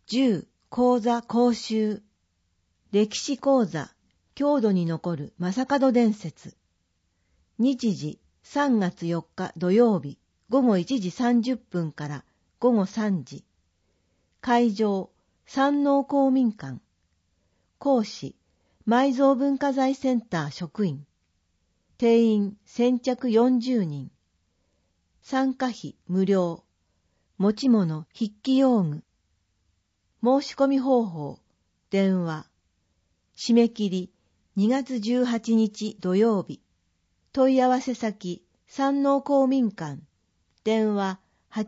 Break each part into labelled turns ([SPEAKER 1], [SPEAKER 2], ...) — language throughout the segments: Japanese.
[SPEAKER 1] 10講座講習。歴史講座、郷土に残る正門伝説。日時3月4日土曜日午後1時30分から午後3時。会場、山王公民館。講師、埋蔵文化財センター職員。定員先着40人。参加費無料。持ち物筆記用具。申し込み方法、電話。締め切り2月18日土曜日。問い合わせ先、山王公民館。電話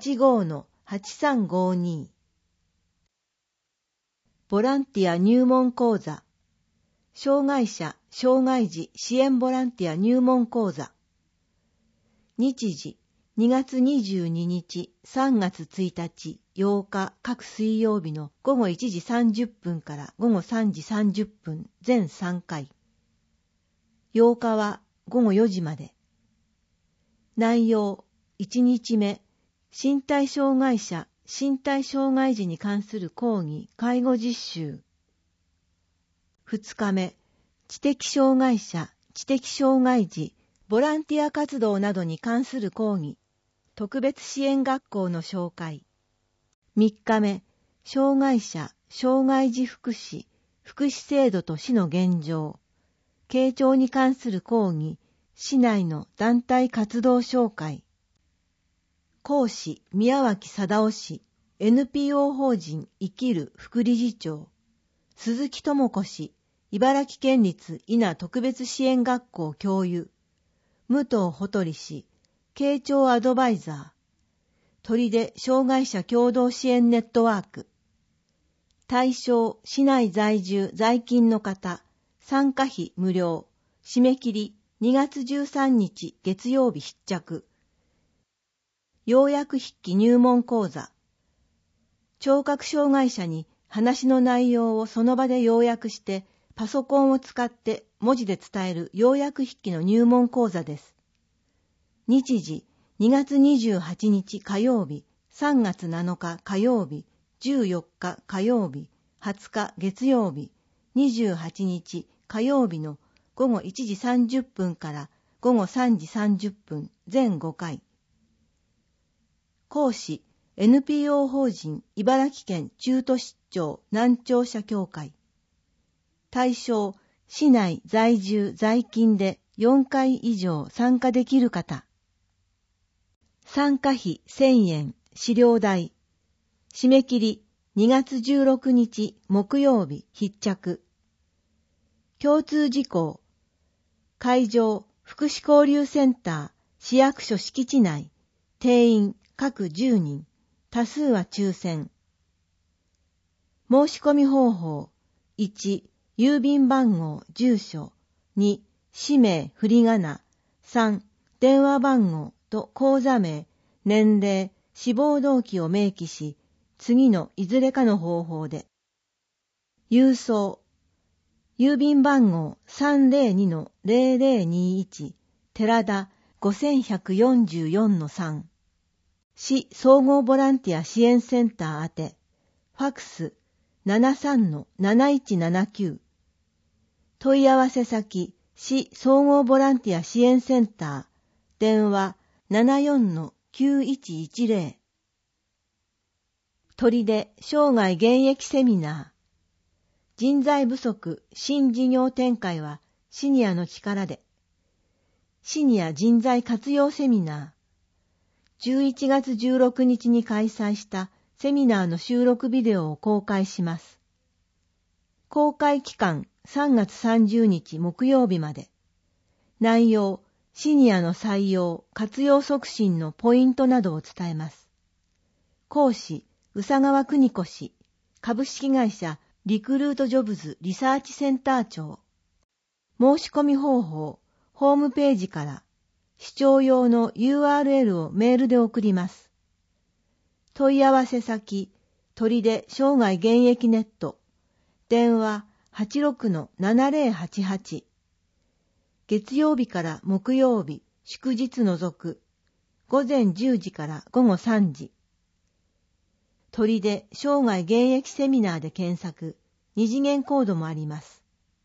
[SPEAKER 1] 85-8352。ボランティア入門講座。障害者・障害児支援ボランティア入門講座。日時2月22日、3月1日、8日各水曜日の午後1時30分から午後3時30分全3回。8日は午後4時まで。内容1日目、身体障害者・身体障害児に関する講義・介護実習。2日目、知的障害者・知的障害児ボランティア活動などに関する講義、特別支援学校の紹介。3日目、障害者・障害児福祉、福祉制度と市の現状。傾聴に関する講義、市内の団体活動紹介。講師、宮脇貞夫氏、NPO 法人生きる副理事長。鈴木智子氏、茨城県立伊那特別支援学校教諭。武藤ほとり氏、傾聴アドバイザー。砦障害者共同支援ネットワーク。対象、市内在住在勤の方。参加費無料。締め切り2月13日月曜日必着。要約筆記入門講座。聴覚障害者に話の内容をその場で要約してパソコンを使って文字で伝える要約筆記の入門講座です。日時2月28日火曜日、3月7日火曜日、14日火曜日、20日月曜日、28日火曜日の午後1時30分から午後3時30分全5回。講師、NPO 法人茨城県中途出張難聴者協会。対象、市内在住在勤で4回以上参加できる方。参加費1000円、資料代。締め切り2月16日木曜日必着。共通事項。会場、福祉交流センター、市役所敷地内。定員各10人。多数は抽選。申し込み方法。1、郵便番号、住所。2、氏名、振り仮名。3、電話番号と口座名、年齢、死亡動機を明記し、次のいずれかの方法で。郵送。郵便番号 302-0021 寺田 5144-3 市総合ボランティア支援センター宛てファクス 73-7179 問い合わせ先市総合ボランティア支援センター電話 74-9110 砦生涯現役セミナー人材不足新事業展開はシニアの力で。シニア人材活用セミナー。11月16日に開催したセミナーの収録ビデオを公開します。公開期間3月30日木曜日まで。内容、シニアの採用、活用促進のポイントなどを伝えます。講師、宇佐川邦子氏、株式会社リクルートジョブズリサーチセンター長。申し込み方法、ホームページから視聴用の URL をメールで送ります。問い合わせ先、砦生涯現役ネット。電話 86-7088。月曜日から木曜日、祝日除く。午前10時から午後3時。 砦生涯現役セミナーで検索、二次元コードもあります。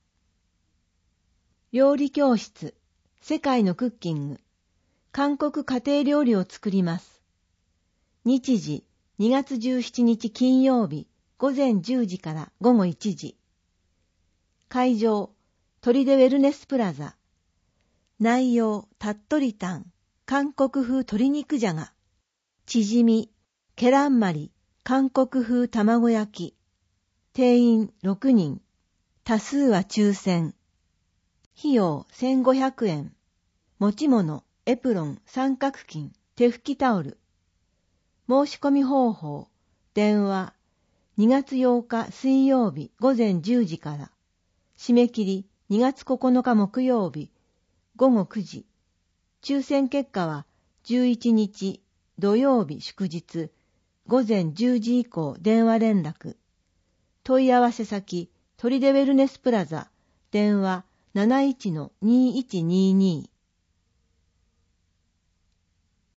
[SPEAKER 1] 料理教室、世界のクッキング、韓国家庭料理を作ります。日時、2月17日金曜日、午前10時から午後1時。会場、砦ウェルネスプラザ。内容、たっとりタン、韓国風鶏肉じゃが。チヂミ、ケランマリ、韓国風卵焼き。定員6人。多数は抽選。費用1500円。持ち物、エプロン、三角巾、手拭きタオル。申し込み方法、電話、2月8日水曜日午前10時から。締め切り2月9日木曜日午後9時。抽選結果は11日土曜日祝日午前10時以降電話連絡。問い合わせ先、砦ウェルネスプラザ、電話71-2122